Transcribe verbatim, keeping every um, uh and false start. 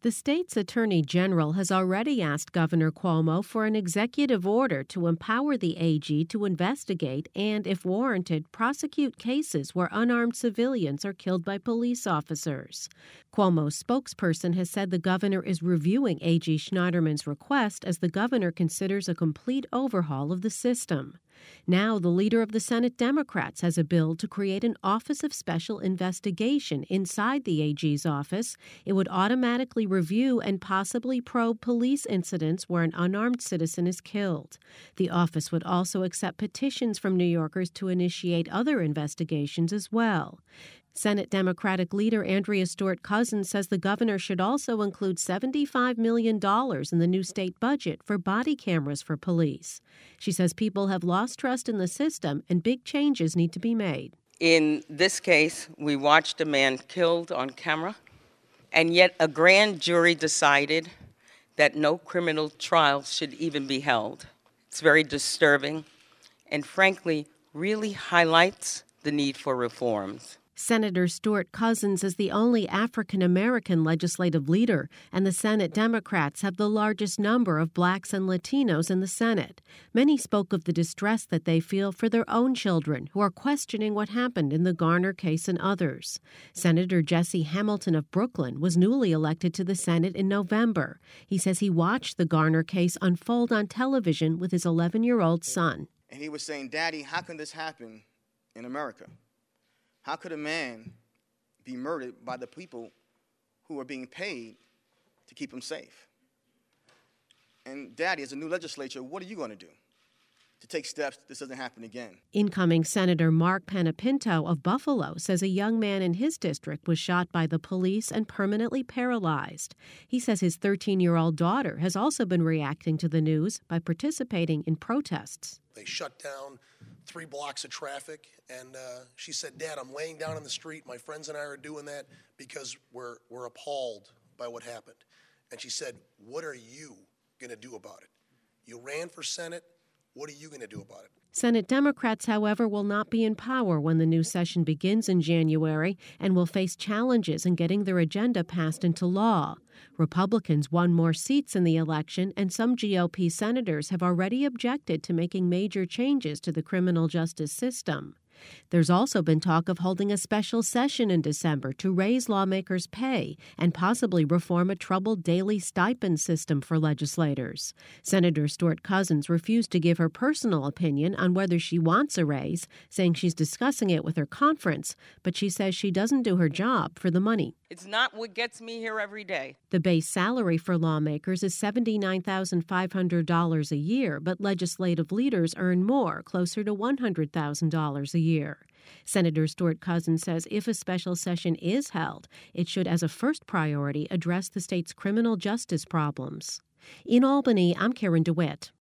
The state's attorney general has already asked Governor Cuomo for an executive order to empower the A G to investigate and, if warranted, prosecute cases where unarmed civilians are killed by police officers. Cuomo's spokesperson has said the governor is reviewing A G Schneiderman's request as the governor considers a complete overhaul of the system. Now, the leader of the Senate Democrats has a bill to create an Office of Special Investigation inside the A G's office. It would automatically review and possibly probe police incidents where an unarmed citizen is killed. The office would also accept petitions from New Yorkers to initiate other investigations as well. Senate Democratic leader Andrea Stewart-Cousins says the governor should also include seventy-five million dollars in the new state budget for body cameras for police. She says people have lost trust in the system and big changes need to be made. In this case, we watched a man killed on camera, and yet a grand jury decided that no criminal trial should even be held. It's very disturbing and, frankly, really highlights the need for reforms. Senator Stewart-Cousins is the only African-American legislative leader, and the Senate Democrats have the largest number of blacks and Latinos in the Senate. Many spoke of the distress that they feel for their own children who are questioning what happened in the Garner case and others. Senator Jesse Hamilton of Brooklyn was newly elected to the Senate in November. He says he watched the Garner case unfold on television with his eleven-year-old son. And he was saying, "Daddy, how can this happen in America? How could a man be murdered by the people who are being paid to keep him safe? And Daddy, as a new legislature, what are you going to do to take steps this doesn't happen again?" Incoming Senator Mark Panapinto of Buffalo says a young man in his district was shot by the police and permanently paralyzed. He says his thirteen-year-old daughter has also been reacting to the news by participating in protests. They shut down three blocks of traffic, and uh, she said, "Dad, I'm laying down in the street. My friends and I are doing that because we're we're appalled by what happened." And she said, "What are you going to do about it? You ran for Senate. What are you going to do about it?" Senate Democrats, however, will not be in power when the new session begins in January and will face challenges in getting their agenda passed into law. Republicans won more seats in the election, and some G O P senators have already objected to making major changes to the criminal justice system. There's also been talk of holding a special session in December to raise lawmakers' pay and possibly reform a troubled daily stipend system for legislators. Senator Stewart-Cousins refused to give her personal opinion on whether she wants a raise, saying she's discussing it with her conference, but she says she doesn't do her job for the money. It's not what gets me here every day. The base salary for lawmakers is seventy-nine thousand five hundred dollars a year, but legislative leaders earn more, closer to one hundred thousand dollars a year. Senator Stewart-Cousins says if a special session is held, it should, as a first priority, address the state's criminal justice problems. In Albany, I'm Karen DeWitt.